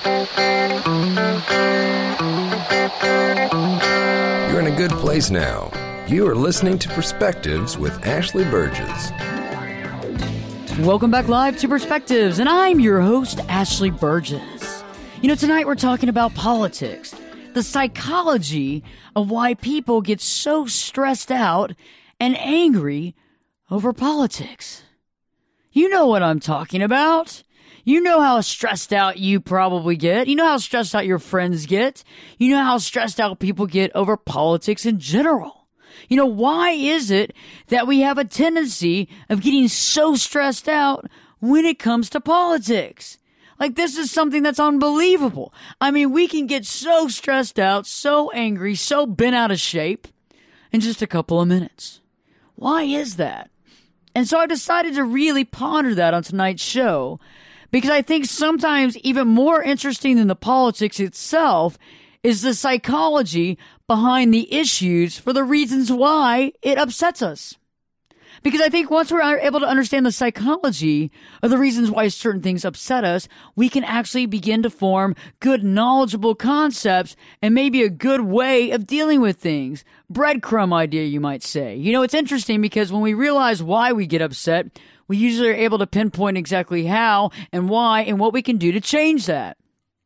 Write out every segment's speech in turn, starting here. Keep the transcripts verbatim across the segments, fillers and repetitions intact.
You're in a good place now. You are listening to Perspectives with Ashley Burgess. Welcome back live to Perspectives, and I'm your host, Ashley Burgess. You know, tonight we're talking about politics, the psychology of why people get so stressed out and angry over politics. You know what I'm talking about. You know how stressed out you probably get. You know how stressed out your friends get. You know how stressed out people get over politics in general. You know, why is it that we have a tendency of getting so stressed out when it comes to politics? Like, this is something that's unbelievable. I mean, we can get so stressed out, so angry, so bent out of shape in just a couple of minutes. Why is that? And so I decided to really ponder that on tonight's show, because I think sometimes even more interesting than the politics itself is the psychology behind the issues for the reasons why it upsets us. Because I think once we're able to understand the psychology of the reasons why certain things upset us, we can actually begin to form good, knowledgeable concepts and maybe a good way of dealing with things. Breadcrumb idea, you might say. You know, it's interesting because when we realize why we get upset, we usually are able to pinpoint exactly how and why and what we can do to change that.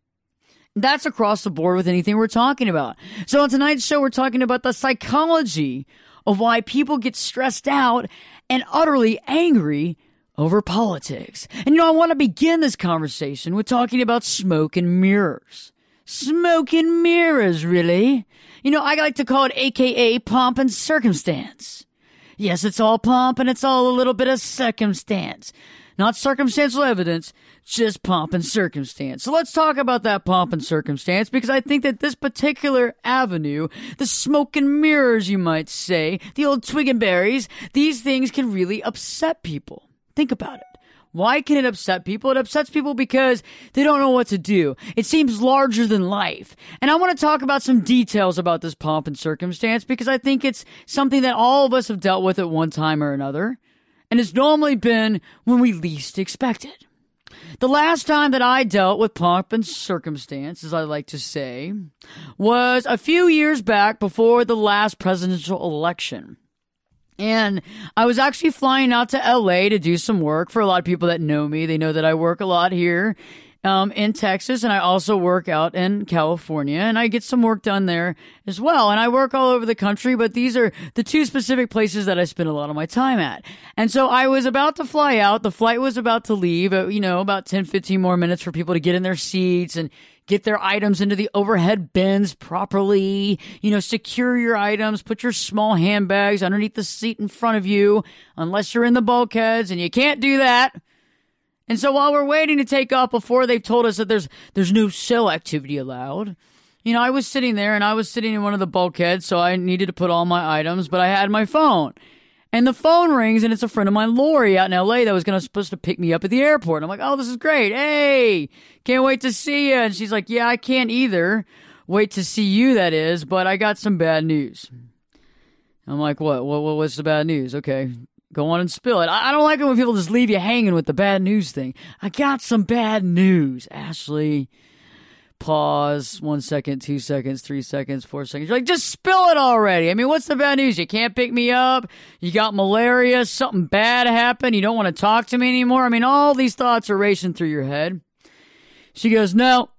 That's across the board with anything we're talking about. So on tonight's show, we're talking about the psychology of why people get stressed out and utterly angry over politics. And you know, I want to begin this conversation with talking about smoke and mirrors. Smoke and mirrors, really? You know, I like to call it A K A pomp and circumstance. Yes, it's all pomp and it's all a little bit of circumstance. Not circumstantial evidence, just pomp and circumstance. So let's talk about that pomp and circumstance, because I think that this particular avenue, the smoke and mirrors, you might say, the old twig and berries, these things can really upset people. Think about it. Why can it upset people? It upsets people because they don't know what to do. It seems larger than life. And I want to talk about some details about this pomp and circumstance, because I think it's something that all of us have dealt with at one time or another. And it's normally been when we least expect it. The last time that I dealt with pomp and circumstance, as I like to say, was a few years back before the last presidential election. And I was actually flying out to L A to do some work. For a lot of people that know me, they know that I work a lot here um, in Texas, and I also work out in California, and I get some work done there as well. And I work all over the country, but these are the two specific places that I spend a lot of my time at. And so I was about to fly out. The flight was about to leave, uh, you know, about ten, fifteen more minutes for people to get in their seats and get their items into the overhead bins properly, you know, secure your items, put your small handbags underneath the seat in front of you, unless you're in the bulkheads, and you can't do that. And so while we're waiting to take off before they've told us that there's there's no cell activity allowed, you know, I was sitting there and I was sitting in one of the bulkheads, so I needed to put all my items, but I had my phone. And the phone rings, and it's a friend of mine, Lori, out in L A that was gonna supposed to pick me up at the airport. I'm like, oh, this is great. Hey, can't wait to see you. And she's like, yeah, I can't either. Wait to see you, that is, but I got some bad news. I'm like, what? What? What's the bad news? Okay, go on and spill it. I, I don't like it when people just leave you hanging with the bad news thing. I got some bad news, Ashley. Pause, one second, two seconds, three seconds, four seconds. You're like, just spill it already. I mean, what's the bad news? You can't pick me up. You got malaria. Something bad happened. You don't want to talk to me anymore. I mean, all these thoughts are racing through your head. She goes, no,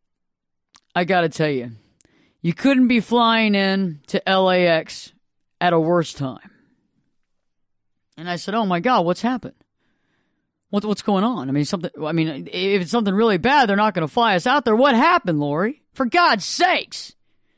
I got to tell you, you couldn't be flying in to L A X at a worse time. And I said, oh my God, what's happened? What, what's going on? I mean, something. I mean, if it's something really bad, they're not going to fly us out there. What happened, Lori? For God's sakes.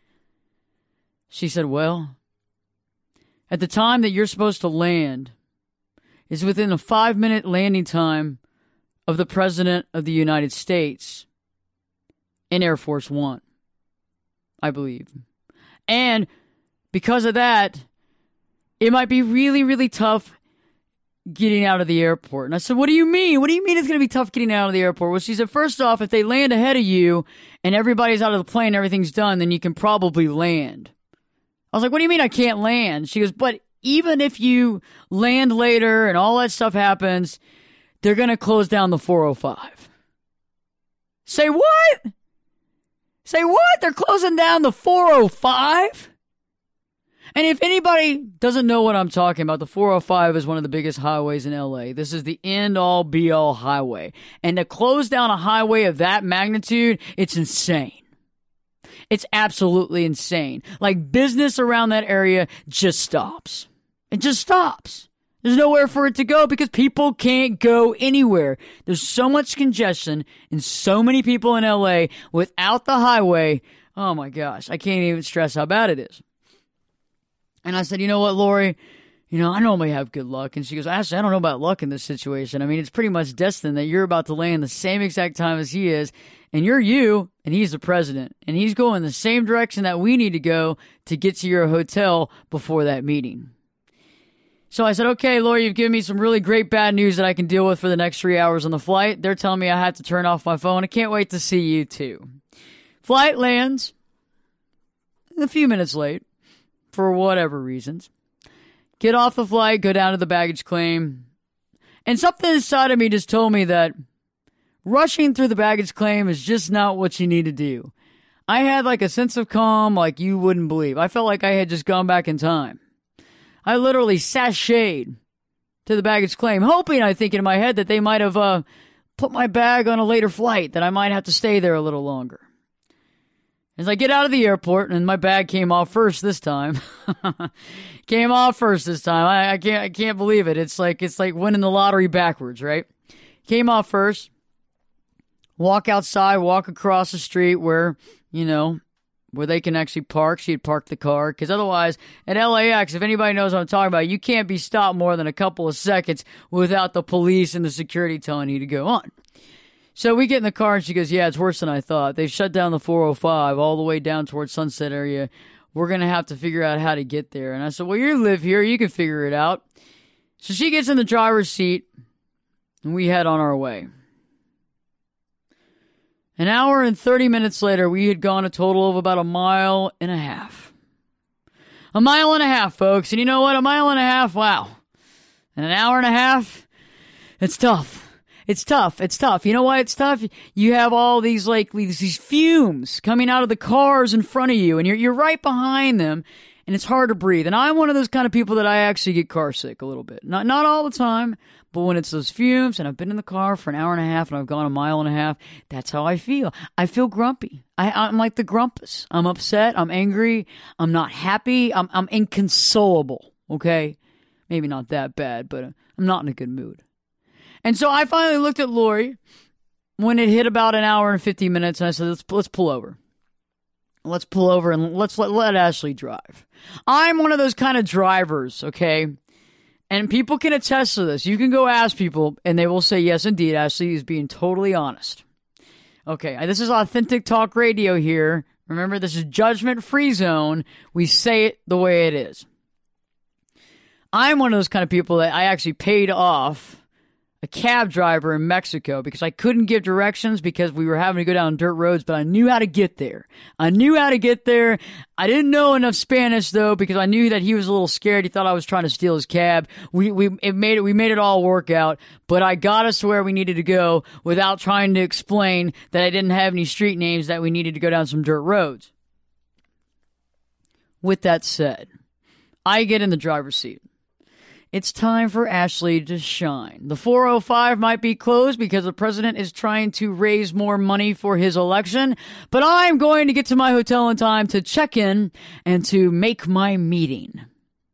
She said, well, at the time that you're supposed to land is within a five-minute landing time of the President of the United States in Air Force One, I believe. And because of that, it might be really, really tough getting out of the airport. And I said, what do you mean? What do you mean it's going to be tough getting out of the airport? Well, she said, first off, if they land ahead of you and everybody's out of the plane, everything's done, then you can probably land. I was like, what do you mean I can't land? She goes, but even if you land later and all that stuff happens, they're going to close down the four oh five. Say what? Say what? They're closing down the four oh five? And if anybody doesn't know what I'm talking about, the four oh five is one of the biggest highways in L A. This is the end-all, be-all highway. And to close down a highway of that magnitude, it's insane. It's absolutely insane. Like, business around that area just stops. It just stops. There's nowhere for it to go because people can't go anywhere. There's so much congestion and so many people in L A without the highway. Oh, my gosh. I can't even stress how bad it is. And I said, you know what, Lori, you know, I normally have good luck. And she goes, Ashley, I don't know about luck in this situation. I mean, it's pretty much destined that you're about to land the same exact time as he is. And you're you, and he's the president. And he's going the same direction that we need to go to get to your hotel before that meeting. So I said, okay, Lori, you've given me some really great bad news that I can deal with for the next three hours on the flight. They're telling me I have to turn off my phone. I can't wait to see you, too. Flight lands a few minutes late. For whatever reasons. Get off the flight, go down to the baggage claim. And something inside of me just told me that rushing through the baggage claim is just not what you need to do. I had like a sense of calm like you wouldn't believe. I felt like I had just gone back in time. I literally sashayed to the baggage claim, hoping, I think, in my head that they might have uh, put my bag on a later flight, that I might have to stay there a little longer. As I get out of the airport, and my bag came off first this time. came off first this time. I, I can't I can't believe it. It's like it's like winning the lottery backwards, right? Came off first. Walk outside, walk across the street where, you know, where they can actually park. She had parked the car. Because otherwise, at L A X, if anybody knows what I'm talking about, you can't be stopped more than a couple of seconds without the police and the security telling you to go on. So we get in the car, and she goes, yeah, it's worse than I thought. They've shut down the four oh five all the way down towards Sunset area. We're going to have to figure out how to get there. And I said, well, you live here. You can figure it out. So she gets in the driver's seat, and we head on our way. An hour and thirty minutes later, we had gone a total of about a mile and a half. A mile and a half, folks. And you know what? A mile and a half, wow. And an hour and a half, it's tough. It's tough. It's tough. You know why it's tough? You have all these like these, these fumes coming out of the cars in front of you, and you're you're right behind them, and it's hard to breathe. And I'm one of those kind of people that I actually get car sick a little bit. Not not all the time, but when it's those fumes, and I've been in the car for an hour and a half, and I've gone a mile and a half, that's how I feel. I feel grumpy. I, I'm like the grumpus. I'm upset. I'm angry. I'm not happy. I'm I'm inconsolable. Okay, maybe not that bad, but I'm not in a good mood. And so I finally looked at Lori when it hit about an hour and fifty minutes, and I said, let's, let's pull over. Let's pull over and let's let, let Ashley drive. I'm one of those kind of drivers, okay? And people can attest to this. You can go ask people, and they will say, yes, indeed, Ashley is being totally honest. Okay, this is authentic talk radio here. Remember, this is judgment-free zone. We say it the way it is. I'm one of those kind of people that I actually paid off a cab driver in Mexico because I couldn't give directions because we were having to go down dirt roads, but I knew how to get there. I knew how to get there. I didn't know enough Spanish though because I knew that he was a little scared. He thought I was trying to steal his cab. We we it made it we made it all work out, but I got us to where we needed to go without trying to explain that I didn't have any street names, that we needed to go down some dirt roads. With that said, I get in the driver's seat. It's time for Ashley to shine. The four oh five might be closed because the president is trying to raise more money for his election, but I'm going to get to my hotel in time to check in and to make my meeting.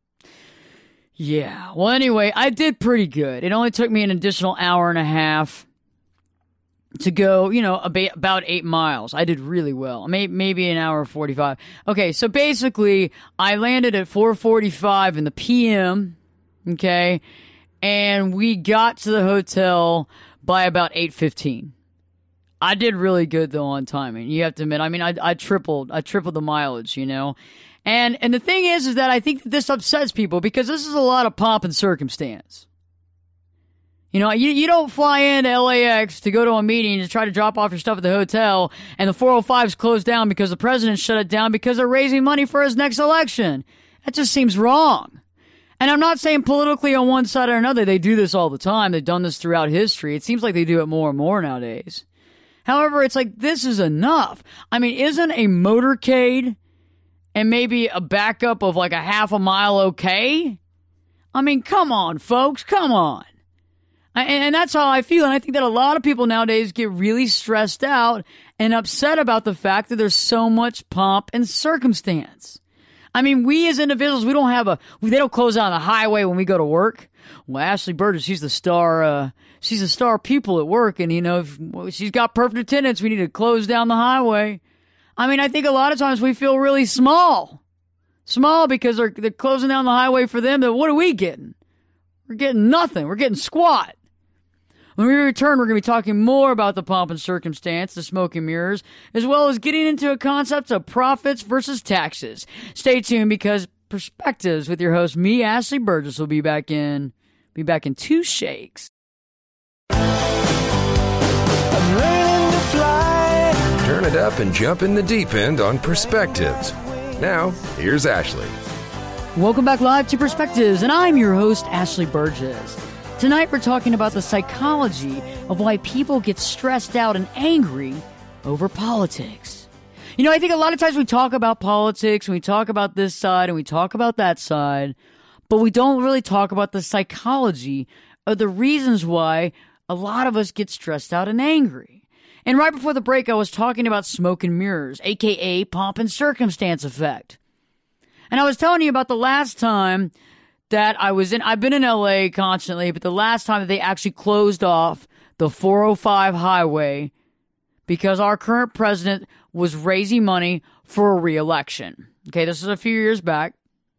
Yeah, well, anyway, I did pretty good. It only took me an additional hour and a half to go, you know, about eight miles. I did really well. Maybe an hour forty-five. Okay, so basically, I landed at four forty-five in the p m, okay, and we got to the hotel by about eight fifteen. I did really good though on timing. You have to admit. I mean, I I tripled I tripled the mileage, you know, and and the thing is, is that I think that this upsets people because this is a lot of pomp and circumstance. You know, you you don't fly into L A X to go to a meeting to try to drop off your stuff at the hotel, and the four oh five's closed down because the president shut it down because they're raising money for his next election. That just seems wrong. And I'm not saying politically on one side or another. They do this all the time. They've done this throughout history. It seems like they do it more and more nowadays. However, it's like, this is enough. I mean, isn't a motorcade and maybe a backup of like a half a mile okay? I mean, come on, folks, come on. And, and that's how I feel. And I think that a lot of people nowadays get really stressed out and upset about the fact that there's so much pomp and circumstance. I mean, we as individuals, we don't have a, they don't close down the highway when we go to work. Well, Ashley Burgess, she's the star, uh, she's a star pupil at work. And, you know, if well, she's got perfect attendance, we need to close down the highway. I mean, I think a lot of times we feel really small. Small because they're, they're closing down the highway for them. But what are we getting? We're getting nothing. We're getting squat. When we return, we're going to be talking more about the pomp and circumstance, the smoke and mirrors, as well as getting into a concept of profits versus taxes. Stay tuned because Perspectives with your host, me, Ashley Burgess, will be back in, be back in two shakes. Turn it up and jump in the deep end on Perspectives. Now, here's Ashley. Welcome back live to Perspectives, and I'm your host, Ashley Burgess. Tonight, we're talking about the psychology of why people get stressed out and angry over politics. You know, I think a lot of times we talk about politics, and we talk about this side, and we talk about that side, but we don't really talk about the psychology of the reasons why a lot of us get stressed out and angry. And right before the break, I was talking about smoke and mirrors, a k a pomp and circumstance effect. And I was telling you about the last time that I was in, I've been in L A constantly, but the last time that they actually closed off the four oh five highway because our current president was raising money for a re-election. Okay, this is a few years back.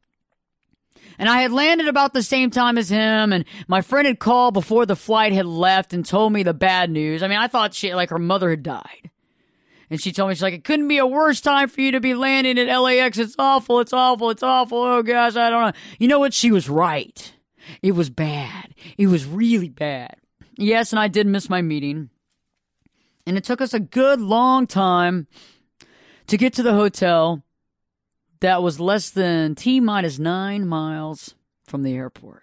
And I had landed about the same time as him, and my friend had called before the flight had left and told me the bad news. I mean, I thought she, like her mother had died. And she told me, she's like, it couldn't be a worse time for you to be landing at L A X. It's awful, it's awful, it's awful. Oh, gosh, I don't know. You know what? She was right. It was bad. It was really bad. Yes, and I did miss my meeting. And it took us a good long time to get to the hotel that was less than T-minus nine miles from the airport.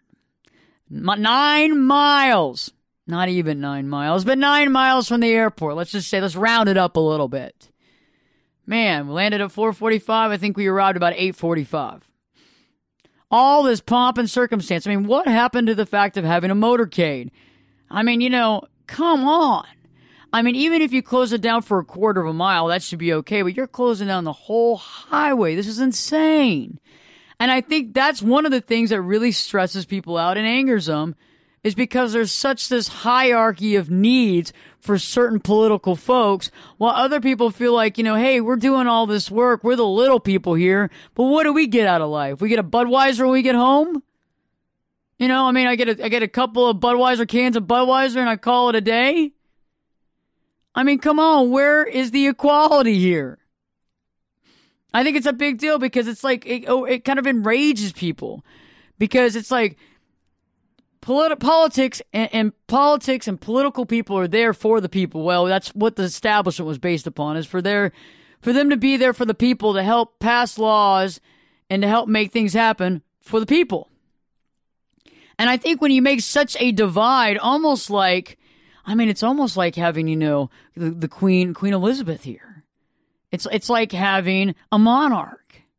Nine miles. Not even nine miles, but nine miles from the airport. Let's just say, let's round it up a little bit. Man, we landed at four forty-five. I think we arrived about eight forty-five. All this pomp and circumstance. I mean, what happened to the fact of having a motorcade? I mean, you know, come on. I mean, even if you close it down for a quarter of a mile, that should be okay, but you're closing down the whole highway. This is insane. And I think that's one of the things that really stresses people out and angers them, is because there's such this hierarchy of needs for certain political folks, while other people feel like, you know, hey, we're doing all this work. We're the little people here. But what do we get out of life? We get a Budweiser when we get home? You know, I mean, I get a, I get a couple of Budweiser cans of Budweiser and I call it a day. I mean, come on, where is the equality here? I think it's a big deal because it's like, it, oh, it kind of enrages people because it's like, Polit- politics and, and politics and political people are there for the people. Well, that's what the establishment was based upon, is for their, for them to be there for the people, to help pass laws and to help make things happen for the people. And I think when you make such a divide, almost like, I mean, it's almost like having, you know, the, the Queen, Queen Elizabeth here. It's, it's like having a monarch.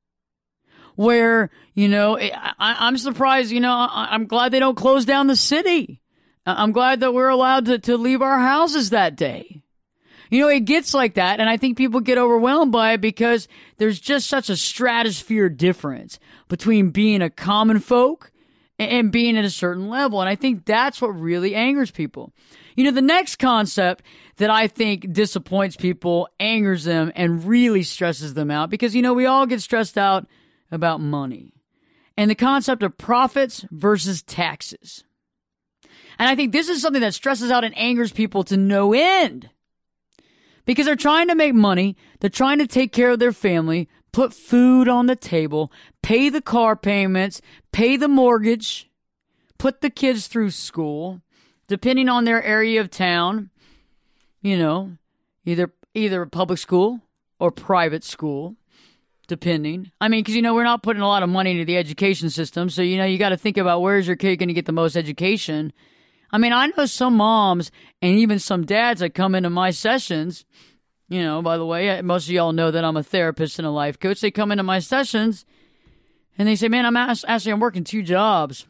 Where, you know, I, I'm surprised, you know, I, I'm glad they don't close down the city. I'm glad that we're allowed to, to leave our houses that day. You know, it gets like that, and I think people get overwhelmed by it because there's just such a stratosphere difference between being a common folk and, and being at a certain level, and I think that's what really angers people. You know, the next concept that I think disappoints people, angers them, and really stresses them out, because, you know, we all get stressed out about money and the concept of profits versus taxes. And I think this is something that stresses out and angers people to no end because they're trying to make money. They're trying to take care of their family, put food on the table, pay the car payments, pay the mortgage, put the kids through school, depending on their area of town, you know, either, either public school or private school. Depending. I mean, because, you know, we're not putting a lot of money into the education system. So, you know, you got to think about where's your kid going to get the most education. I mean, I know some moms and even some dads that come into my sessions. You know, by the way, most of y'all know that I'm a therapist and a life coach. They come into my sessions and they say, man, I'm actually, I'm working two jobs.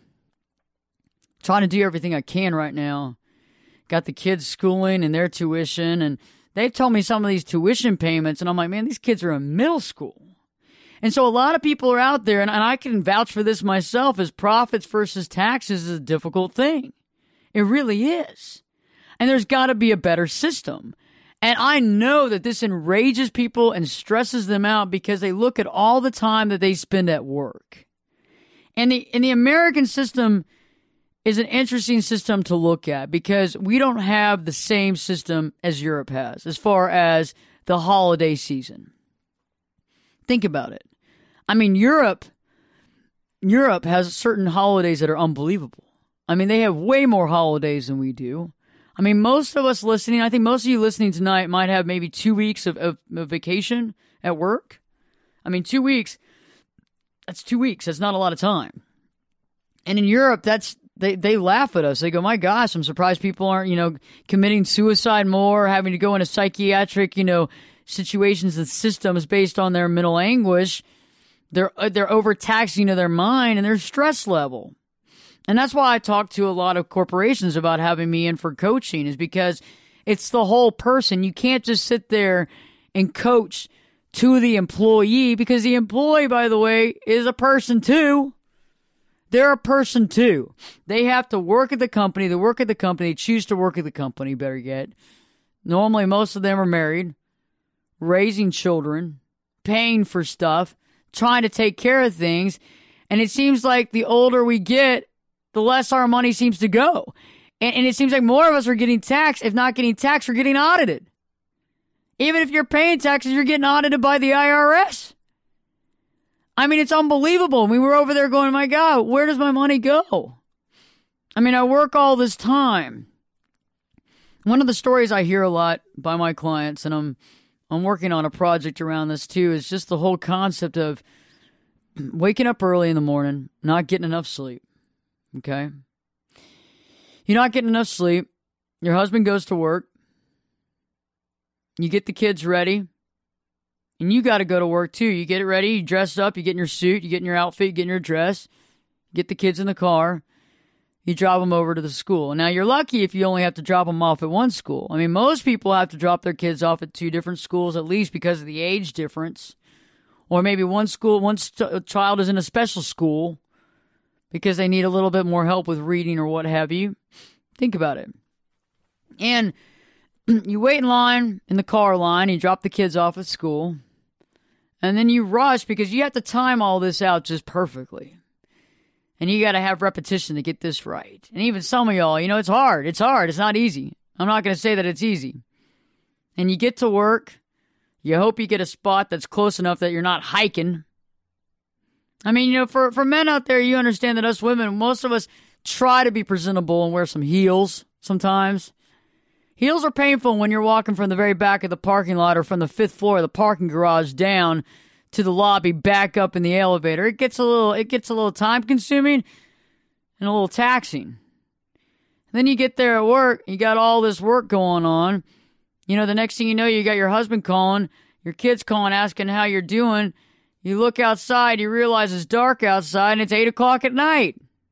Trying to do everything I can right now. Got the kids schooling and their tuition. And they've told me some of these tuition payments. And I'm like, man, these kids are in middle school. And so a lot of people are out there, and, and I can vouch for this myself, as profits versus taxes is a difficult thing. It really is. And there's got to be a better system. And I know that this enrages people and stresses them out because they look at all the time that they spend at work. And the, and the American system is an interesting system to look at because we don't have the same system as Europe has as far as the holiday season. Think about it. I mean, Europe, Europe has certain holidays that are unbelievable. I mean, they have way more holidays than we do. I mean, most of us listening, I think most of you listening tonight might have maybe two weeks of, of, of vacation at work. I mean, two weeks, that's two weeks. That's not a lot of time. And in Europe, that's they, they laugh at us. They go, my gosh, I'm surprised people aren't, you know, committing suicide more, having to go into psychiatric, you know, situations and systems based on their mental anguish. They're, they're overtaxing of their mind and their stress level. And that's why I talk to a lot of corporations about having me in for coaching, is because it's the whole person. You can't just sit there and coach to the employee, because the employee, by the way, is a person too. They're a person too. They have to work at the company. They work at the company. They choose to work at the company, better yet. Normally, most of them are married, raising children, paying for stuff, trying to take care of things. And it seems like the older we get, the less our money seems to go. And, and it seems like more of us are getting taxed. If not getting taxed, we're getting audited. Even if you're paying taxes, you're getting audited by the I R S. I mean, it's unbelievable. We were over there going, my God, where does my money go? I mean, I work all this time. One of the stories I hear a lot by my clients, and I'm I'm working on a project around this too, is just the whole concept of waking up early in the morning, not getting enough sleep. Okay? You're not getting enough sleep. Your husband goes to work. You get the kids ready. And you got to go to work too. You get it ready. You dress up. You get in your suit. You get in your outfit. You get in your dress. Get the kids in the car. You drive them over to the school. Now, you're lucky if you only have to drop them off at one school. I mean, most people have to drop their kids off at two different schools, at least because of the age difference. Or maybe one school, one st- child is in a special school because they need a little bit more help with reading or what have you. Think about it. And you wait in line, in the car line, you drop the kids off at school, and then you rush because you have to time all this out just perfectly. And you got to have repetition to get this right. And even some of y'all, you know, it's hard. It's hard. It's not easy. I'm not going to say that it's easy. And you get to work. You hope you get a spot that's close enough that you're not hiking. I mean, you know, for, for men out there, you understand that us women, most of us try to be presentable and wear some heels sometimes. Heels are painful when you're walking from the very back of the parking lot or from the fifth floor of the parking garage down to the lobby, back up in the elevator. It gets a little, it gets a little time consuming and a little taxing. And then you get there at work, you got all this work going on. You know, the next thing you know, you got your husband calling, your kids calling, asking how you're doing. You look outside, you realize it's dark outside, and it's eight o'clock at night.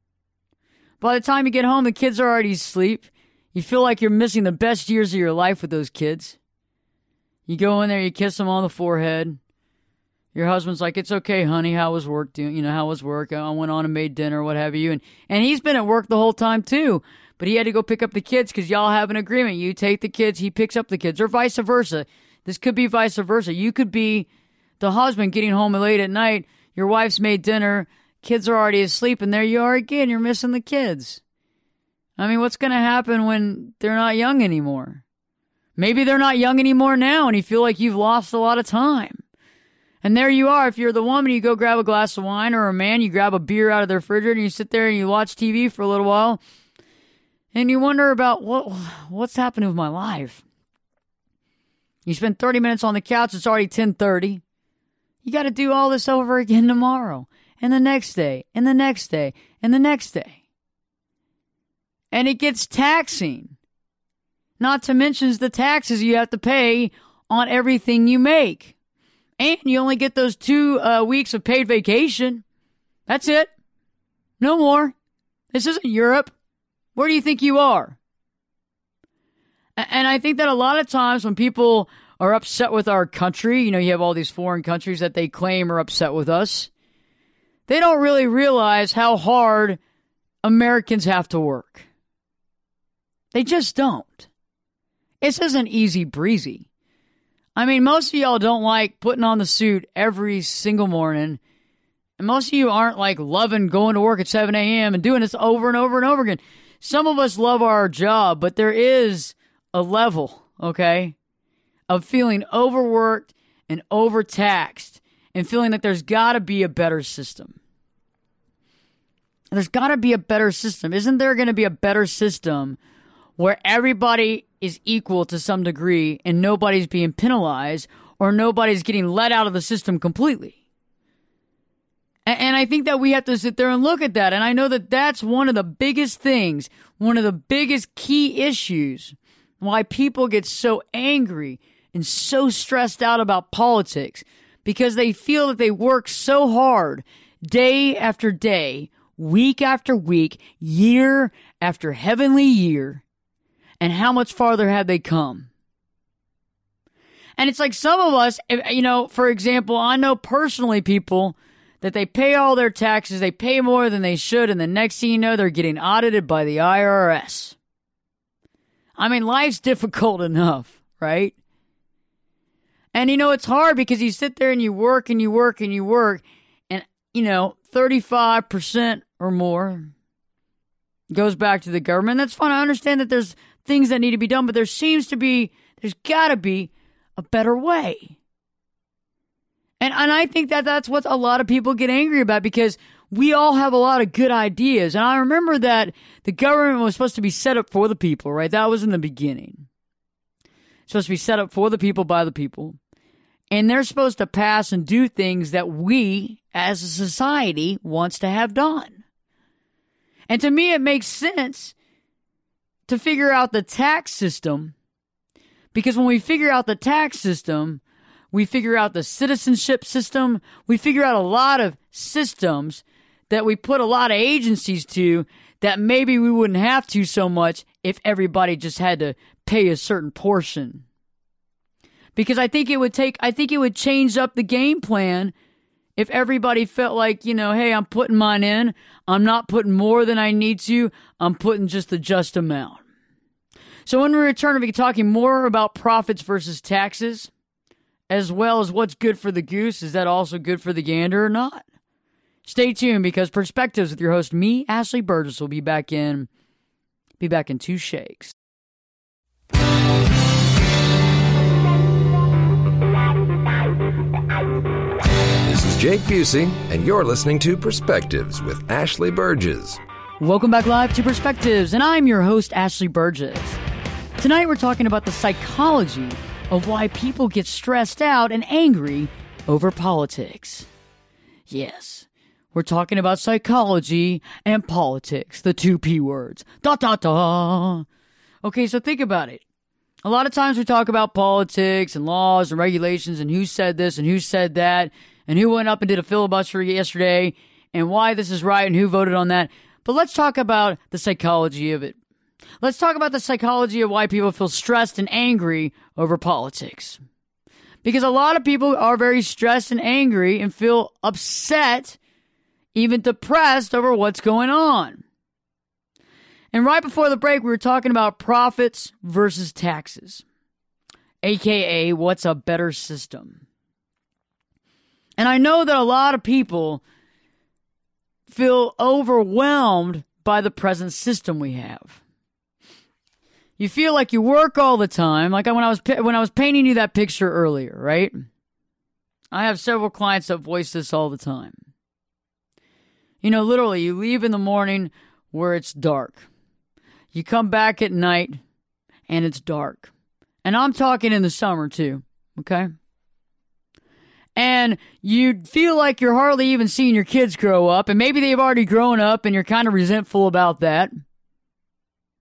By the time you get home, the kids are already asleep. You feel like you're missing the best years of your life with those kids. You go in there, you kiss them on the forehead. Your husband's like, it's okay, honey, how was work doing? You know, how was work? I went on and made dinner, what have you. And, and he's been at work the whole time, too. But he had to go pick up the kids because y'all have an agreement. You take the kids, he picks up the kids, or vice versa. This could be vice versa. You could be the husband getting home late at night. Your wife's made dinner. Kids are already asleep, and there you are again. You're missing the kids. I mean, what's going to happen when they're not young anymore? Maybe they're not young anymore now, and you feel like you've lost a lot of time. And there you are. If you're the woman, you go grab a glass of wine, or a man, you grab a beer out of the refrigerator, and you sit there and you watch T V for a little while, and you wonder about what what's happening with my life. You spend thirty minutes on the couch. It's already ten thirty. You got to do all this over again tomorrow, and the next day, and the next day, and the next day. And it gets taxing. Not to mention the taxes you have to pay on everything you make. And you only get those two uh, weeks of paid vacation. That's it. No more. This isn't Europe. Where do you think you are? And I think that a lot of times when people are upset with our country, you know, you have all these foreign countries that they claim are upset with us. They don't really realize how hard Americans have to work. They just don't. This isn't easy breezy. I mean, most of y'all don't like putting on the suit every single morning. And most of you aren't like loving going to work at seven a.m. and doing this over and over and over again. Some of us love our job, but there is a level, okay, of feeling overworked and overtaxed and feeling that there's got to be a better system. There's got to be a better system. Isn't there going to be a better system where everybody is equal to some degree and nobody's being penalized or nobody's getting let out of the system completely? And, and I think that we have to sit there and look at that. And I know that that's one of the biggest things, one of the biggest key issues why people get so angry and so stressed out about politics, because they feel that they work so hard day after day, week after week, year after heavenly year, and how much farther have they come? And it's like some of us, you know, for example, I know personally people that they pay all their taxes, they pay more than they should, and the next thing you know, they're getting audited by the I R S. I mean, life's difficult enough, right? And, you know, it's hard because you sit there and you work and you work and you work, and, you know, thirty-five percent or more goes back to the government. That's fine. I understand that there's things that need to be done, but there seems to be, there's got to be a better way. And, and I think that that's what a lot of people get angry about, because we all have a lot of good ideas. And I remember that the government was supposed to be set up for the people, right? That was in the beginning. It's supposed to be set up for the people, by the people. And they're supposed to pass and do things that we, as a society, wants to have done. And to me, it makes sense to figure out the tax system, because when we figure out the tax system, we figure out the citizenship system, we figure out a lot of systems that we put a lot of agencies to that maybe we wouldn't have to so much if everybody just had to pay a certain portion. Because I think it would take, I think it would change up the game plan if everybody felt like, you know, hey, I'm putting mine in. I'm not putting more than I need to. I'm putting just the just amount. So when we return, we'll be talking more about profits versus taxes, as well as what's good for the goose. Is that also good for the gander or not? Stay tuned, because Perspectives with your host, me, Ashley Burgess, will be back in, be back in two shakes. This is Jake Busey, and you're listening to Perspectives with Ashley Burgess. Welcome back live to Perspectives, and I'm your host, Ashley Burgess. Tonight we're talking about the psychology of why people get stressed out and angry over politics. Yes, we're talking about psychology and politics, the two P words. Da da da. Okay, so think about it. A lot of times we talk about politics and laws and regulations and who said this and who said that and who went up and did a filibuster yesterday and why this is right and who voted on that. But let's talk about the psychology of it. Let's talk about the psychology of why people feel stressed and angry over politics. Because a lot of people are very stressed and angry and feel upset, even depressed over what's going on. And right before the break, we were talking about profits versus taxes, A K A what's a better system. And I know that a lot of people feel overwhelmed by the present system we have. You feel like you work all the time, like when I was when I was painting you that picture earlier, right? I have several clients that voice this all the time. You know, literally, you leave in the morning where it's dark. You come back at night and it's dark. And I'm talking in the summer too, okay? And you feel like you're hardly even seeing your kids grow up, and maybe they've already grown up and you're kind of resentful about that.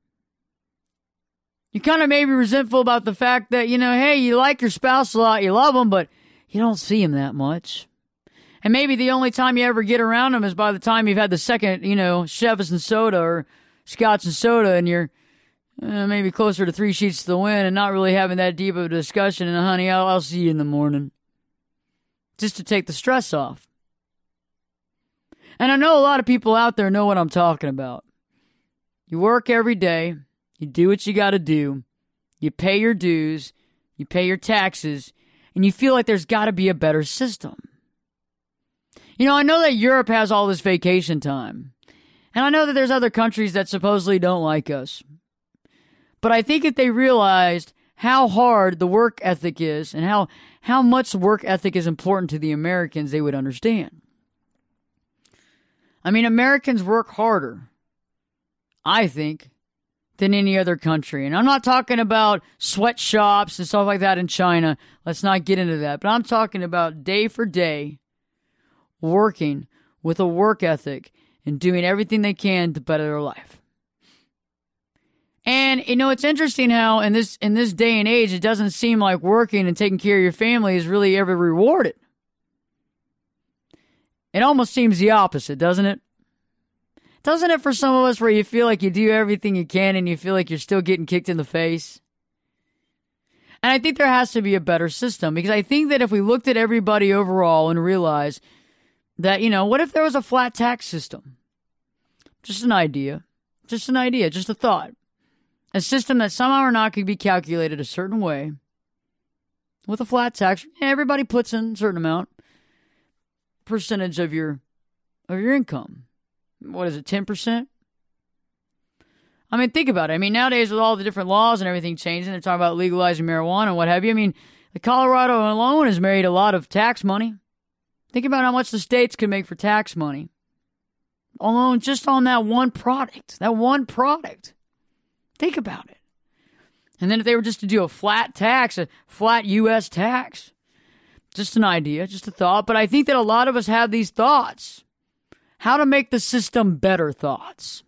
You're kind of maybe resentful about the fact that, you know, hey, you like your spouse a lot, you love them, but you don't see them that much. And maybe the only time you ever get around them is by the time you've had the second, you know, Chivas and soda or Scotch and soda, and you're uh, maybe closer to three sheets to the wind and not really having that deep of a discussion. And, honey, I'll, I'll see you in the morning. Just to take the stress off. And I know a lot of people out there know what I'm talking about. You work every day. You do what you got to do. You pay your dues. You pay your taxes. And you feel like there's got to be a better system. You know, I know that Europe has all this vacation time. And I know that there's other countries that supposedly don't like us. But I think if they realized how hard the work ethic is and how, how much work ethic is important to the Americans, they would understand. I mean, Americans work harder, I think, than any other country. And I'm not talking about sweatshops and stuff like that in China. Let's not get into that. But I'm talking about day for day working with a work ethic and doing everything they can to better their life. And, you know, it's interesting how in this in this day and age, it doesn't seem like working and taking care of your family is really ever rewarded. It almost seems the opposite, doesn't it? Doesn't it for some of us where you feel like you do everything you can and you feel like you're still getting kicked in the face? And I think there has to be a better system, because I think that if we looked at everybody overall and realized that, you know, what if there was a flat tax system? Just an idea. Just an idea. Just a thought. A system that somehow or not could be calculated a certain way. With a flat tax, everybody puts in a certain amount. Percentage of your of your income. What is it, ten percent? I mean, think about it. I mean, nowadays with all the different laws and everything changing, they're talking about legalizing marijuana and what have you. I mean, the Colorado alone has made a lot of tax money. Think about how much the states can make for tax money. Alone just on that one product. That one product. Think about it. And then if they were just to do a flat tax, a flat U S tax, just an idea, just a thought. But I think that a lot of us have these thoughts. How to make the system better thoughts.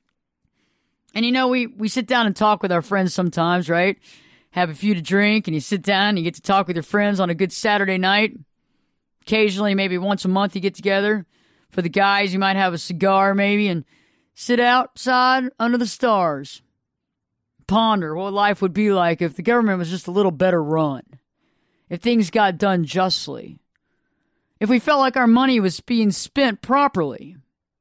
And you know, we, we sit down and talk with our friends sometimes, right? Have a few to drink, and you sit down and you get to talk with your friends on a good Saturday night. Occasionally, maybe once a month, you get together. For the guys, you might have a cigar maybe and sit outside under the stars. Ponder what life would be like if the government was just a little better run. If things got done justly. If we felt like our money was being spent properly.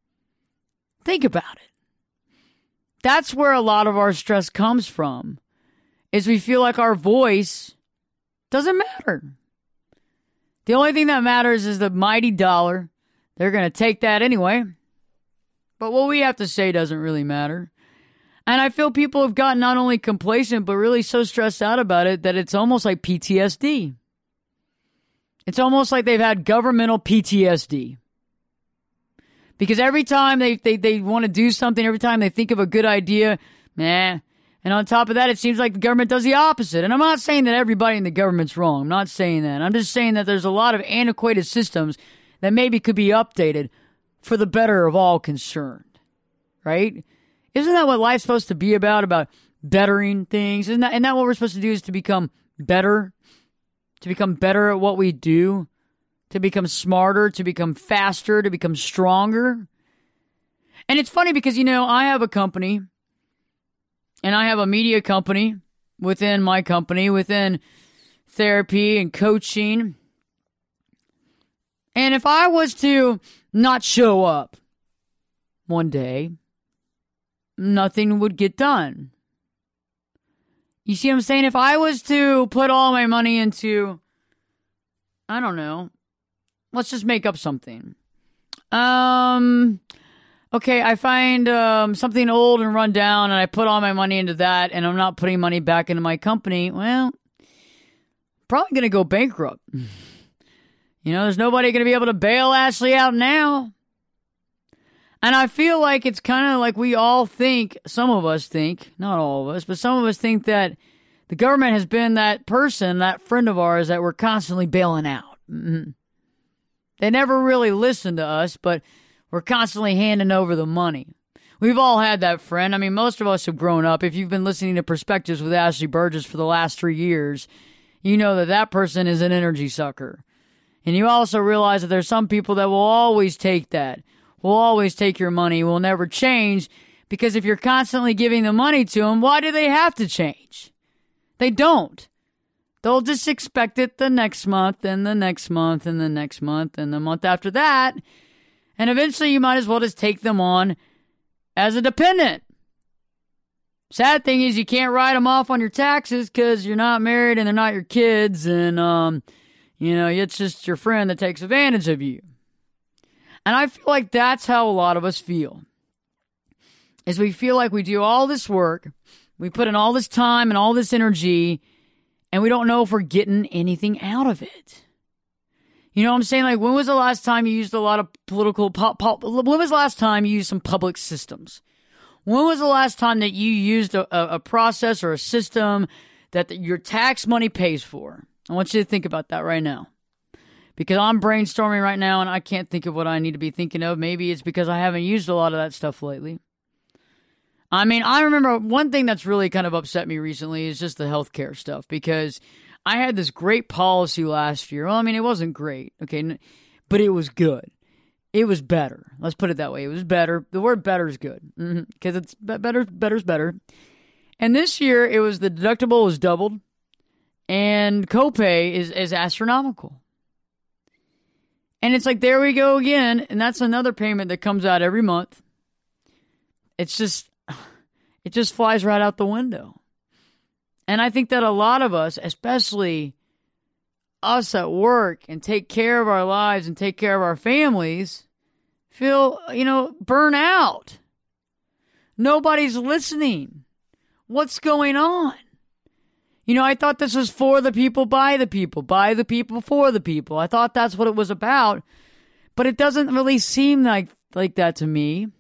Think about it. That's where a lot of our stress comes from. Is we feel like our voice doesn't matter. The only thing that matters is the mighty dollar. They're going to take that anyway. But what we have to say doesn't really matter. And I feel people have gotten not only complacent, but really so stressed out about it that it's almost like P T S D. It's almost like they've had governmental P T S D. Because every time they, they, they want to do something, every time they think of a good idea, nah. And on top of that, it seems like the government does the opposite. And I'm not saying that everybody in the government's wrong. I'm not saying that. I'm just saying that there's a lot of antiquated systems that maybe could be updated for the better of all concerned. Right? Isn't that what life's supposed to be about? About bettering things? Isn't that, isn't that what we're supposed to do, is to become better? To become better at what we do? To become smarter? To become faster? To become stronger? And it's funny because, you know, I have a company, and I have a media company within my company, within therapy and coaching. And if I was to not show up one day, nothing would get done. You see what I'm saying? If I was to put all my money into, I don't know, let's just make up something. Um, okay, I find um, something old and run down, and I put all my money into that, and I'm not putting money back into my company. Well, probably going to go bankrupt. You know, there's nobody going to be able to bail Ashley out now. And I feel like it's kind of like we all think, some of us think, not all of us, but some of us think that the government has been that person, that friend of ours that we're constantly bailing out. Mm-hmm. They never really listen to us, but we're constantly handing over the money. We've all had that friend. I mean, most of us have grown up. If you've been listening to Perspectives with Ashley Burgess for the last three years, you know that that person is an energy sucker. And you also realize that there's some people that will always take that, will always take your money, will never change, because if you're constantly giving the money to them, why do they have to change? They don't. They'll just expect it the next month and the next month and the next month and the month after that. And eventually you might as well just take them on as a dependent. Sad thing is you can't write them off on your taxes because you're not married and they're not your kids. And, um, you know, it's just your friend that takes advantage of you. And I feel like that's how a lot of us feel. Is we feel like we do all this work, we put in all this time and all this energy, and we don't know if we're getting anything out of it. You know what I'm saying? Like, when was the last time you used a lot of political... Pop, pop, when was the last time you used some public systems? When was the last time that you used a, a, a process or a system that the, your tax money pays for? I want you to think about that right now. Because I'm brainstorming right now, and I can't think of what I need to be thinking of. Maybe it's because I haven't used a lot of that stuff lately. I mean, I remember one thing that's really kind of upset me recently is just the healthcare stuff, because I had this great policy last year. Well, I mean, it wasn't great, okay, but it was good. It was better. Let's put it that way. It was better. The word better is good, because mm-hmm, it's better, better's better. And this year, it was the deductible was doubled, and copay is, is astronomical. And it's like, there we go again, and that's another payment that comes out every month. It's just... It just flies right out the window. And I think that a lot of us, especially us at work and take care of our lives and take care of our families, feel, you know, burn out. Nobody's listening. What's going on? You know, I thought this was for the people, by the people, by the people, for the people. I thought that's what it was about. But it doesn't really seem like, like that to me.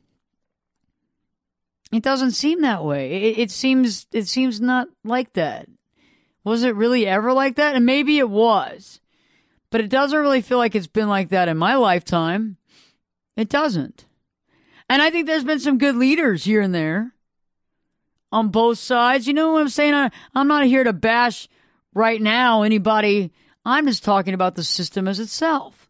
It doesn't seem that way. It, it seems it seems not like that. Was it really ever like that? And maybe it was. But it doesn't really feel like it's been like that in my lifetime. It doesn't. And I think there's been some good leaders here and there on both sides. You know what I'm saying? I, I'm not here to bash right now anybody. I'm just talking about the system as itself.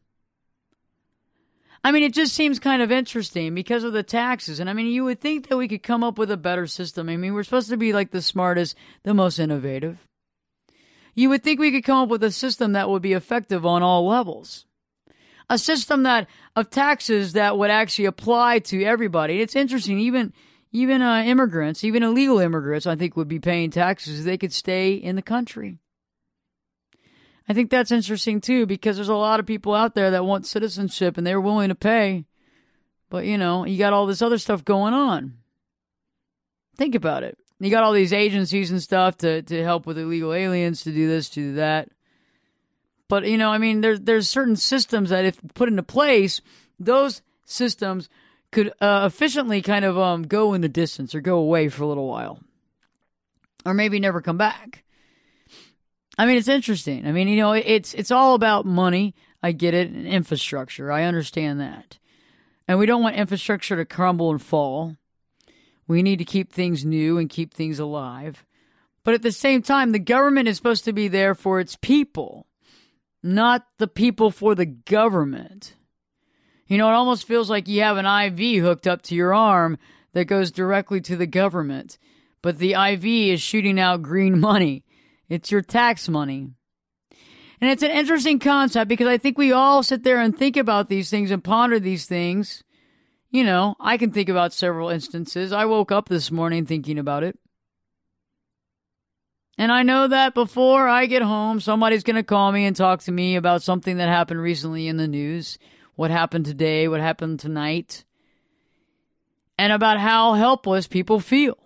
I mean, it just seems kind of interesting because of the taxes. And I mean, you would think that we could come up with a better system. I mean, we're supposed to be like the smartest, the most innovative. You would think we could come up with a system that would be effective on all levels. A system that of taxes that would actually apply to everybody. It's interesting. Even even uh, immigrants, even illegal immigrants, I think would be paying taxes if they could stay in the country. I think that's interesting, too, because there's a lot of people out there that want citizenship and they're willing to pay. But, you know, you got all this other stuff going on. Think about it. You got all these agencies and stuff to, to help with illegal aliens, to do this, to do that. But, you know, I mean, there, there's certain systems that if put into place, those systems could uh, efficiently kind of um, go in the distance or go away for a little while. Or maybe never come back. I mean, it's interesting. I mean, you know, it's it's all about money. I get it. And infrastructure. I understand that. And we don't want infrastructure to crumble and fall. We need to keep things new and keep things alive. But at the same time, the government is supposed to be there for its people, not the people for the government. You know, it almost feels like you have an I V hooked up to your arm that goes directly to the government. But the I V is shooting out green money. It's your tax money. And it's an interesting concept because I think we all sit there and think about these things and ponder these things. You know, I can think about several instances. I woke up this morning thinking about it. And I know that before I get home, somebody's going to call me and talk to me about something that happened recently in the news. What happened today, what happened tonight. And about how helpless people feel.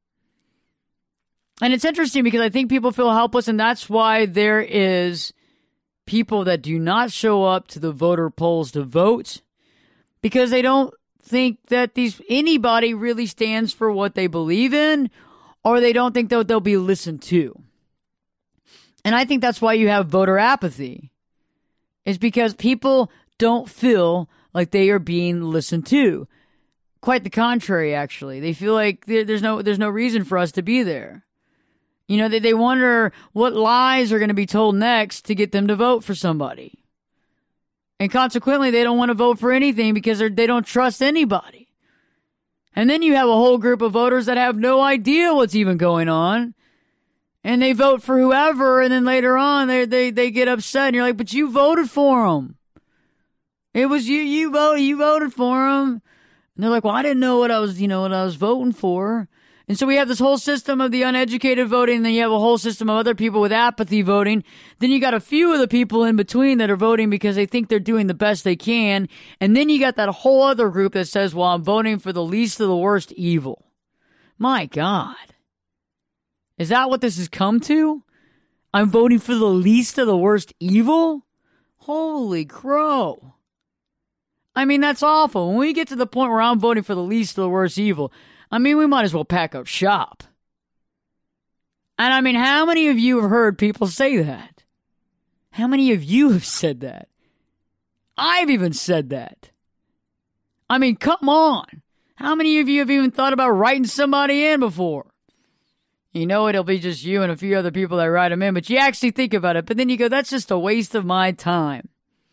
And it's interesting because I think people feel helpless, and that's why there is people that do not show up to the voter polls to vote because they don't think that these anybody really stands for what they believe in, or they don't think that they'll be listened to. And I think that's why you have voter apathy. It's because people don't feel like they are being listened to. quite the contrary, actually. They feel like there's no there's no reason for us to be there. You know, they, they wonder what lies are going to be told next to get them to vote for somebody. And consequently, they don't want to vote for anything because they don't trust anybody. And then you have a whole group of voters that have no idea what's even going on. And they vote for whoever, and then later on, they they they get upset. And you're like, but you voted for them. It was you, you voted, you voted for them. And they're like, well, I didn't know what I was, you know, what I was voting for. And so we have this whole system of the uneducated voting, and then you have a whole system of other people with apathy voting. Then you got a few of the people in between that are voting because they think they're doing the best they can. And then you got that whole other group that says, well, I'm voting for the least of the worst evil. My God. Is that what this has come to? I'm voting for the least of the worst evil? Holy crow. I mean, that's awful. When we get to the point where I'm voting for the least of the worst evil, I mean, we might as well pack up shop. And I mean, how many of you have heard people say that? How many of you have said that? I've even said that. I mean, come on. How many of you have even thought about writing somebody in before? You know it'll be just you and a few other people that write them in, but you actually think about it. But then you go, that's just a waste of my time.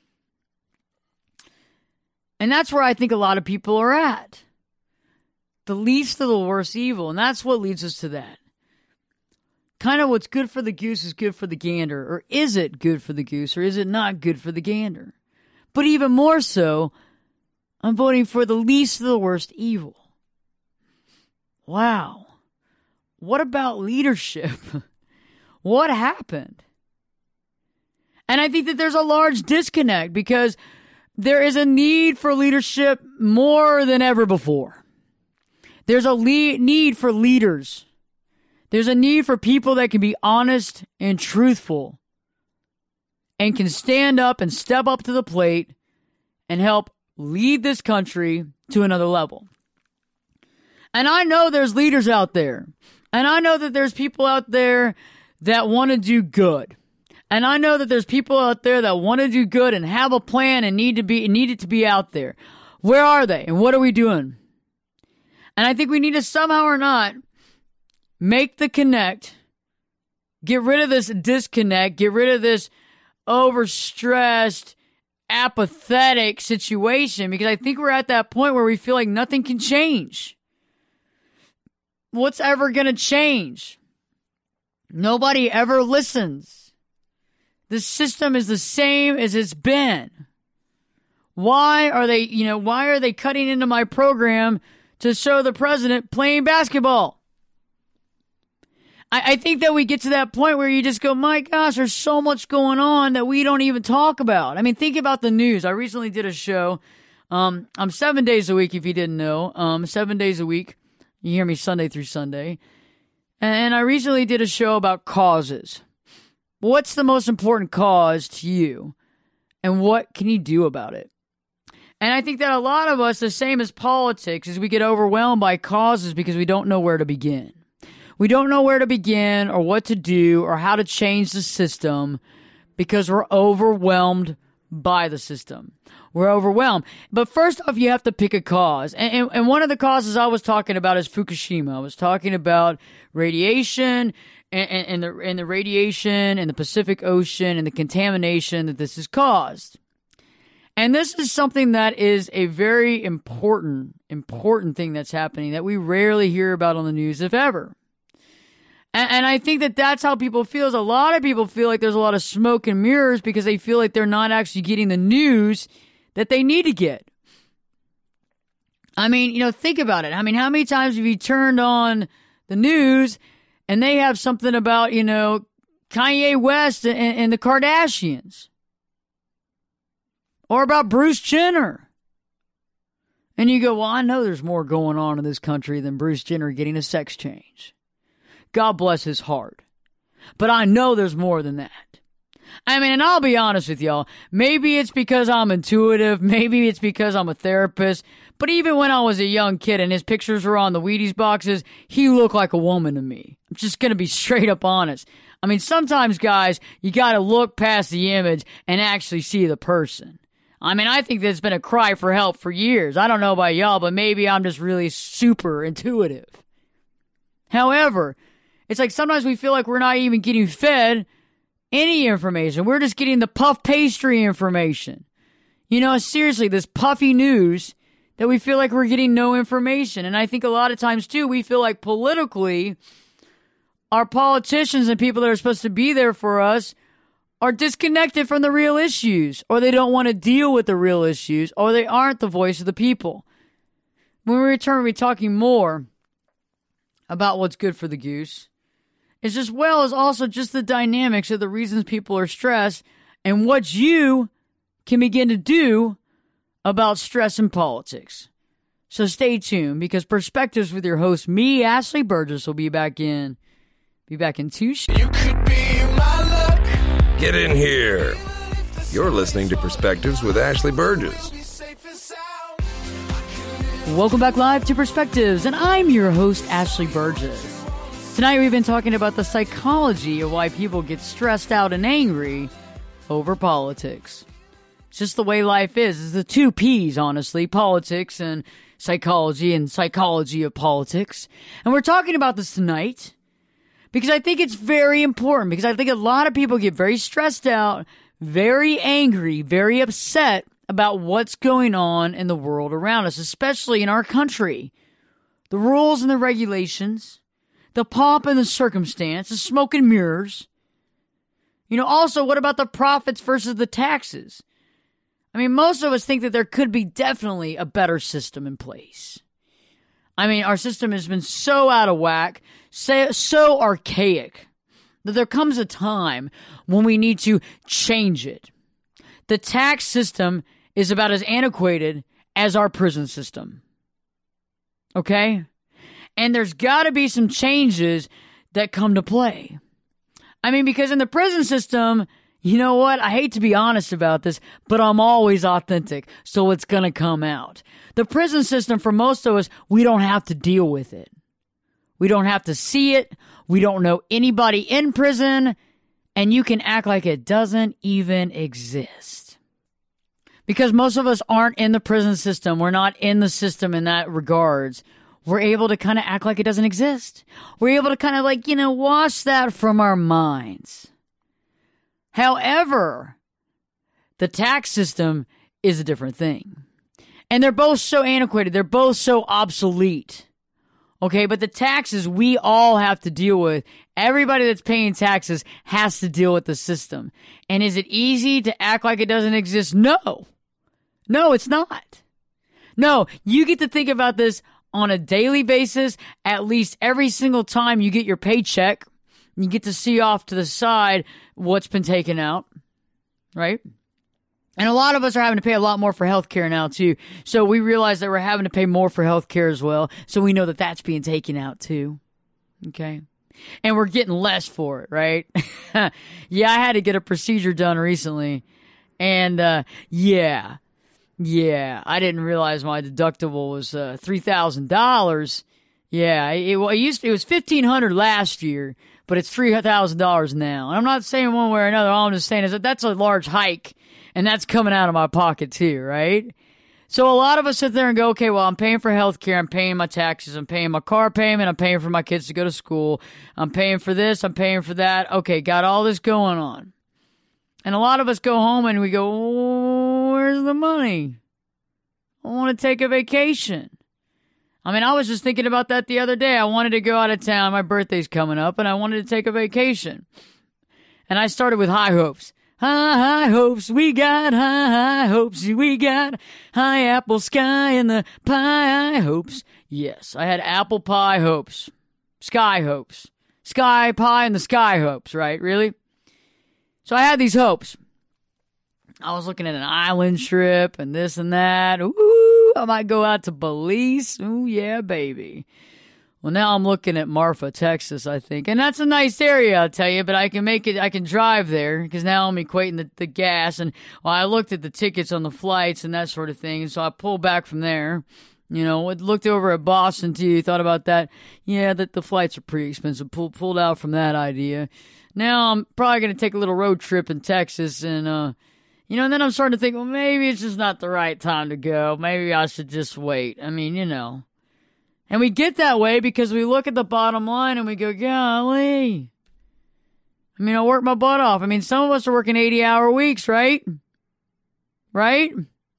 And that's where I think a lot of people are at. The least of the worst evil. And that's what leads us to that. Kind of what's good for the goose is good for the gander. Or is it good for the goose, or is it not good for the gander? But even more so, I'm voting for the least of the worst evil. Wow. What about leadership? What happened? And I think that there's a large disconnect because there is a need for leadership more than ever before. There's a le- need for leaders. There's a need for people that can be honest and truthful and can stand up and step up to the plate and help lead this country to another level. And I know there's leaders out there. And I know that there's people out there that want to do good. And I know that there's people out there that want to do good and have a plan and need to be need it to be out there. Where are they? And what are we doing? And I think we need to somehow or not make the connect, get rid of this disconnect, get rid of this overstressed, apathetic situation, because I think we're at that point where we feel like nothing can change. What's ever going to change? Nobody ever listens. The system is the same as it's been. Why are they, you know, why are they cutting into my program to show the president playing basketball? I, I think that we get to that point where you just go, my gosh, there's so much going on that we don't even talk about. I mean, think about the news. I recently did a show. Um, I'm seven days a week, if you didn't know. Um, seven days a week. You hear me Sunday through Sunday. And I recently did a show about causes. What's the most important cause to you? And what can you do about it? And I think that a lot of us, the same as politics, is we get overwhelmed by causes because we don't know where to begin. We don't know where to begin or what to do or how to change the system because we're overwhelmed by the system. We're overwhelmed. But first off, you have to pick a cause. And, and, and one of the causes I was talking about is Fukushima. I was talking about radiation and, and, and, the, and the radiation in the Pacific Ocean and the contamination that this has caused. And this is something that is a very important, important thing that's happening that we rarely hear about on the news, if ever. And, and I think that that's how people feel. Is a lot of people feel like there's a lot of smoke and mirrors because they feel like they're not actually getting the news that they need to get. I mean, you know, think about it. I mean, how many times have you turned on the news and they have something about, you know, Kanye West and, and the Kardashians? Or about Bruce Jenner? And you go, well, I know there's more going on in this country than Bruce Jenner getting a sex change. God bless his heart. But I know there's more than that. I mean, and I'll be honest with y'all. Maybe it's because I'm intuitive. Maybe it's because I'm a therapist. But even when I was a young kid and his pictures were on the Wheaties boxes, he looked like a woman to me. I'm just going to be straight up honest. I mean, sometimes, guys, you got to look past the image and actually see the person. I mean, I think there's been a cry for help for years. I don't know about y'all, but maybe I'm just really super intuitive. However, it's like sometimes we feel like we're not even getting fed any information. We're just getting the puff pastry information. You know, seriously, this puffy news that we feel like we're getting no information. And I think a lot of times, too, we feel like politically, our politicians and people that are supposed to be there for us are disconnected from the real issues, or they don't want to deal with the real issues, or they aren't the voice of the people. When we return, we'll be talking more about what's good for the goose, as just well as also just the dynamics of the reasons people are stressed and what you can begin to do about stress in politics. So stay tuned, because Perspectives with your host, me, Ashley Burgess, will be back in. Be back in two sh- You could be my luck. Get in here. You're listening to Perspectives with Ashley Burgess. Welcome back live to Perspectives, and I'm your host, Ashley Burgess. Tonight we've been talking about the psychology of why people get stressed out and angry over politics. It's just the way life is. It's the two P's, honestly, politics and psychology, and psychology of politics. And we're talking about this tonight because I think it's very important, because I think a lot of people get very stressed out, very angry, very upset about what's going on in the world around us, especially in our country. The rules and the regulations, the pomp and the circumstance, the smoke and mirrors. You know, also, what about the profits versus the taxes? I mean, most of us think that there could be definitely a better system in place. I mean, our system has been so out of whack, so, so archaic, that there comes a time when we need to change it. The tax system is about as antiquated as our prison system. Okay? And there's got to be some changes that come to play. I mean, because in the prison system, you know what? I hate to be honest about this, but I'm always authentic, so it's going to come out. The prison system, for most of us, we don't have to deal with it. We don't have to see it. We don't know anybody in prison, and you can act like it doesn't even exist. Because most of us aren't in the prison system. We're not in the system in that regards. We're able to kind of act like it doesn't exist. We're able to kind of like, you know, wash that from our minds. However, the tax system is a different thing. And they're both so antiquated. They're both so obsolete. Okay, but the taxes we all have to deal with. Everybody that's paying taxes has to deal with the system. And is it easy to act like it doesn't exist? No. No, it's not. No, you get to think about this on a daily basis, at least every single time you get your paycheck. You get to see off to the side what's been taken out, right? And a lot of us are having to pay a lot more for healthcare now, too. So we realize that we're having to pay more for healthcare as well. So we know that that's being taken out, too. Okay? And we're getting less for it, right? Yeah, I had to get a procedure done recently. And, uh, yeah. Yeah, I didn't realize my deductible was uh, three thousand dollars. Yeah, it, it, used to, it was fifteen hundred dollars last year, but it's three thousand dollars now. And I'm not saying one way or another. All I'm just saying is that that's a large hike, and that's coming out of my pocket too, right? So a lot of us sit there and go, okay, well, I'm paying for health care, I'm paying my taxes, I'm paying my car payment, I'm paying for my kids to go to school, I'm paying for this, I'm paying for that. Okay, got all this going on. And a lot of us go home and we go, oh, where's the money? I want to take a vacation. I mean, I was just thinking about that the other day. I wanted to go out of town. My birthday's coming up, and I wanted to take a vacation. And I started with high hopes. High, high hopes, we got high, high hopes. We got high apple sky and the pie hopes. Yes, I had apple pie hopes. Sky hopes. Sky pie and the sky hopes, right? Really? So I had these hopes. I was looking at an island trip and this and that. Ooh, I might go out to Belize. Ooh, yeah, baby. Well, now I'm looking at Marfa, Texas, I think. And that's a nice area, I'll tell you, but I can make it, I can drive there because now I'm equating the, the gas. And well, I looked at the tickets on the flights and that sort of thing. And so I pulled back from there. You know, looked over at Boston, too, thought about that. Yeah, that the flights are pretty expensive. Pulled, pulled out from that idea. Now I'm probably going to take a little road trip in Texas and, uh, You know, and then I'm starting to think, well, maybe it's just not the right time to go. Maybe I should just wait. I mean, you know. And we get that way because we look at the bottom line and we go, golly. I mean, I work my butt off. I mean, some of us are working eighty-hour weeks, right? Right?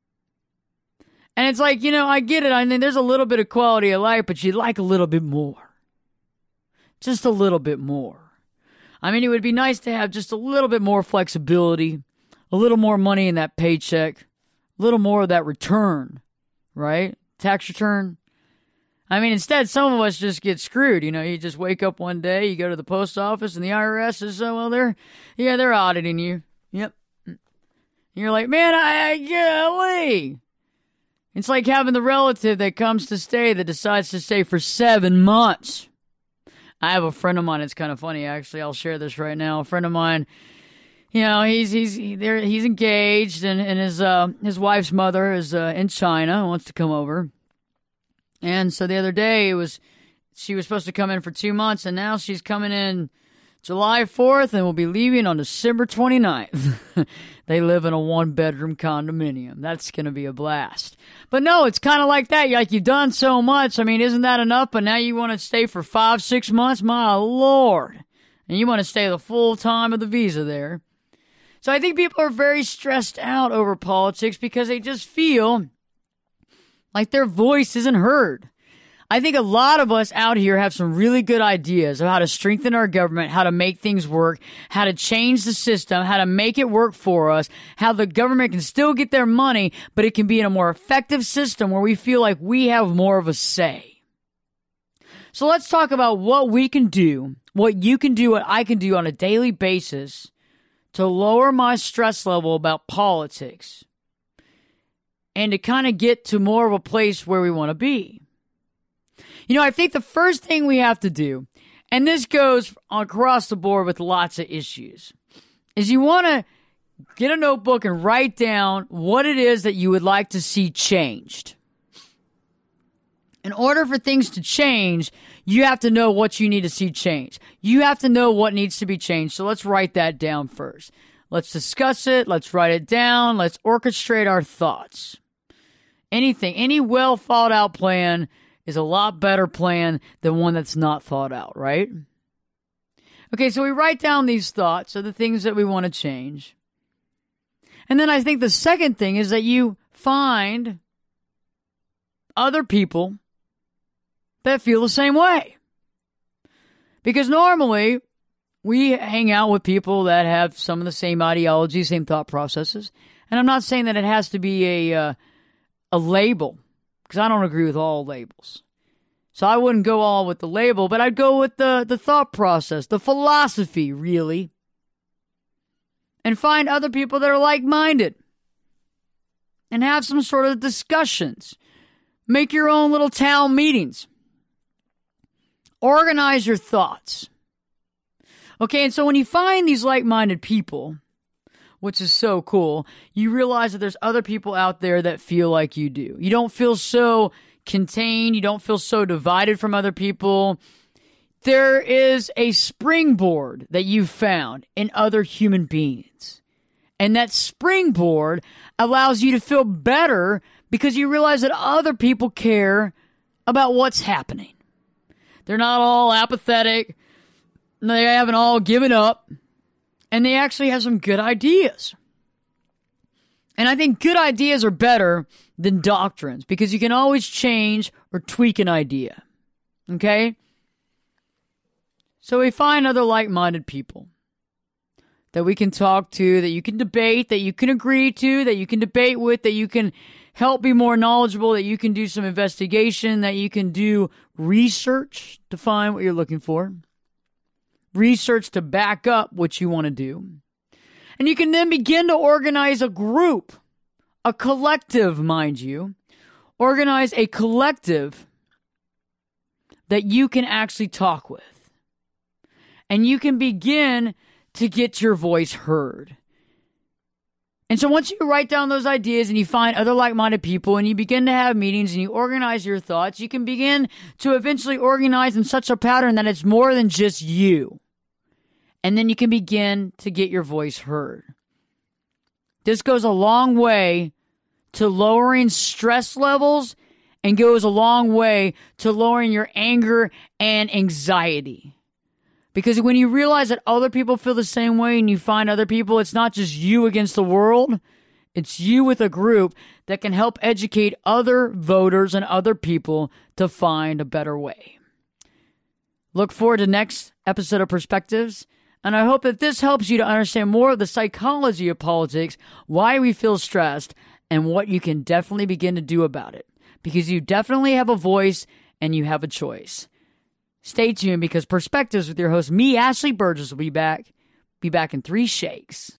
And it's like, you know, I get it. I mean, there's a little bit of quality of life, but you'd like a little bit more. Just a little bit more. I mean, it would be nice to have just a little bit more flexibility, a little more money in that paycheck, a little more of that return, right? Tax return. I mean, instead, some of us just get screwed. You know, you just wake up one day, you go to the post office, and the I R S says, oh, well, they're, yeah, they're auditing you. Yep. And you're like, man, I, I golly. It's like having the relative that comes to stay that decides to stay for seven months. I have a friend of mine. It's kind of funny, actually. I'll share this right now. A friend of mine, you know, he's he's he, there. He's engaged, and, and his uh, his wife's mother is uh, in China, wants to come over. And so the other day, it was she was supposed to come in for two months, and now she's coming in July fourth, and will be leaving on December twenty-ninth. They live in a one-bedroom condominium. That's going to be a blast. But no, it's kind of like that. Like, you've done so much. I mean, isn't that enough? But now you want to stay for five, six months? My Lord. And you want to stay the full time of the visa there. So I think people are very stressed out over politics because they just feel like their voice isn't heard. I think a lot of us out here have some really good ideas of how to strengthen our government, how to make things work, how to change the system, how to make it work for us, how the government can still get their money, but it can be in a more effective system where we feel like we have more of a say. So let's talk about what we can do, what you can do, what I can do on a daily basis to lower my stress level about politics and to kind of get to more of a place where we want to be. You know, I think the first thing we have to do, and this goes across the board with lots of issues, is you want to get a notebook and write down what it is that you would like to see changed. In order for things to change, you have to know what you need to see changed. You have to know what needs to be changed. So let's write that down first. Let's discuss it. Let's write it down. Let's orchestrate our thoughts. Anything, any well thought out plan is a lot better plan than one that's not thought out, right? Okay, so we write down these thoughts of the things that we want to change. And then I think the second thing is that you find other people that feel the same way. Because normally we hang out with people that have some of the same ideology, same thought processes. And I'm not saying that it has to be a uh, a label, because I don't agree with all labels. So I wouldn't go all with the label, but I'd go with the, the thought process, the philosophy, really. And find other people that are like-minded. And have some sort of discussions. Make your own little town meetings. Organize your thoughts. Okay, and so when you find these like-minded people, which is so cool, you realize that there's other people out there that feel like you do. You don't feel so contained. You don't feel so divided from other people. There is a springboard that you found in other human beings. And that springboard allows you to feel better because you realize that other people care about what's happening. They're not all apathetic. They haven't all given up. And they actually have some good ideas. And I think good ideas are better than doctrines because you can always change or tweak an idea. Okay? So we find other like-minded people that we can talk to, that you can debate, that you can agree to, that you can debate with, that you can help be more knowledgeable, that you can do some investigation, that you can do research to find what you're looking for. Research to back up what you want to do. And you can then begin to organize a group, a collective, mind you. Organize a collective that you can actually talk with. And you can begin to get your voice heard. And so once you write down those ideas and you find other like-minded people and you begin to have meetings and you organize your thoughts, you can begin to eventually organize in such a pattern that it's more than just you. And then you can begin to get your voice heard. This goes a long way to lowering stress levels and goes a long way to lowering your anger and anxiety. Because when you realize that other people feel the same way and you find other people, it's not just you against the world. It's you with a group that can help educate other voters and other people to find a better way. Look forward to next episode of Perspectives. And I hope that this helps you to understand more of the psychology of politics, why we feel stressed, and what you can definitely begin to do about it. Because you definitely have a voice and you have a choice. Stay tuned because Perspectives with your host, me, Ashley Burgess, will be back. Be back in three shakes.